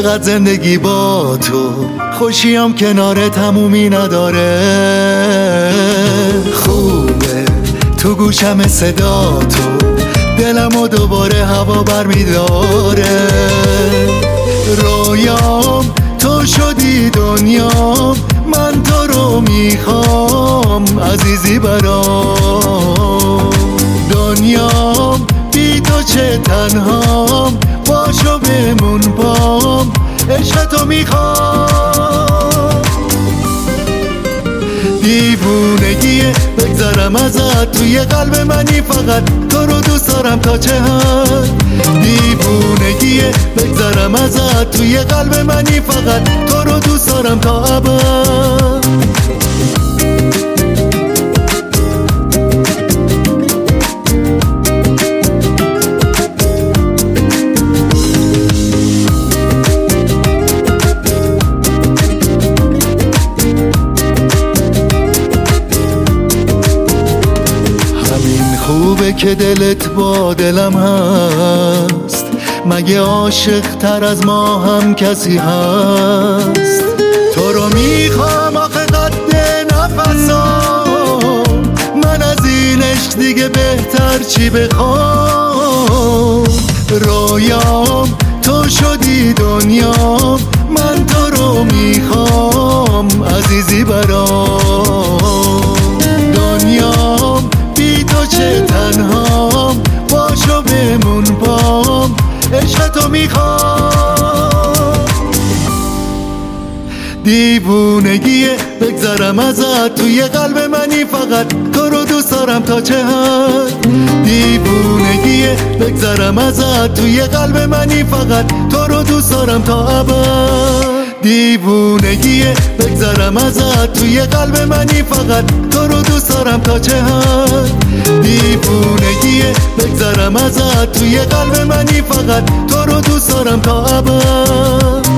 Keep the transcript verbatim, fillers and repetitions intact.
چقدر زندگی با تو خوشیم کنار تمومی نداره. خوبه تو گوشم صدا تو، دلم و دوباره هوا بر میداره. رویام تو شدی دنیام، من تو رو میخوام عزیزی برام. دنیام بی تو چه تنهام، باشو بمون پام، عشق تو میخوام. دیوونگیه بگذرم ازت، توی قلب منی فقط تو رو دوست دارم تا چه حد. دیوونگیه بگذرم ازت، توی قلب منی فقط تو رو دوست دارم تا ابد. خوبه که دلت با دلم هست، مگه عاشق تر از ما هم کسی هست؟ تو رو میخوام آخه قد نفسام، من از این عشق دیگه بهتر چی بخوام. رویام تو شدی دنیام، من تو رو میخوام عزیزی برام. دنیام بی تو چه تنهام، باشو بمون پام، عشق تو میخوام. دیوونگیه بگذرم ازت، توی قلب منی فقط تو رو دوست دارم تا چه حد. دیوونگیه بگذرم ازت، توی قلب منی فقط تو رو دوست دارم تا ابد. دیوونگیه بگذرم ازت، توی قلب منی فقط تو رو دوست دارم تا چه حد. دیوونگیه بگذرم ازت، توی قلب منی فقط تو رو دوست دارم تا ابد.